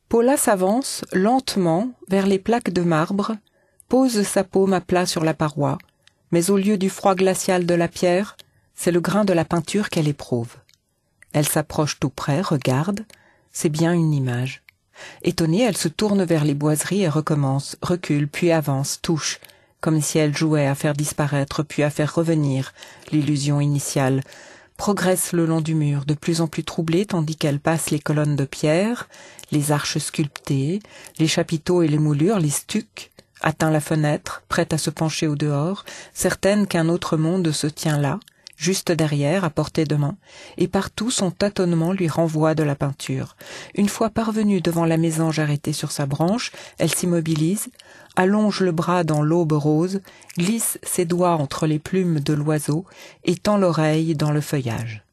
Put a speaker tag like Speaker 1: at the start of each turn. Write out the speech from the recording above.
Speaker 1: Paula s'avance lentement vers les plaques de marbre, pose sa paume à plat sur la paroi, mais au lieu du froid glacial de la pierre, c'est le grain de la peinture qu'elle éprouve. Elle s'approche tout près, regarde, c'est bien une image. Étonnée, elle se tourne vers les boiseries et recommence, recule, puis avance, touche, comme si elle jouait à faire disparaître puis à faire revenir l'illusion initiale, progresse le long du mur, de plus en plus troublée tandis qu'elle passe les colonnes de pierre, les arches sculptées, les chapiteaux et les moulures, les stucs, atteint la fenêtre, prête à se pencher au dehors, certaine qu'un autre monde se tient là, juste derrière, à portée de main, et partout son tâtonnement lui renvoie de la peinture. Une fois parvenue devant la mésange arrêtée sur sa branche, elle s'immobilise, allonge le bras dans l'aube rose, glisse ses doigts entre les plumes de l'oiseau et tend l'oreille dans le feuillage.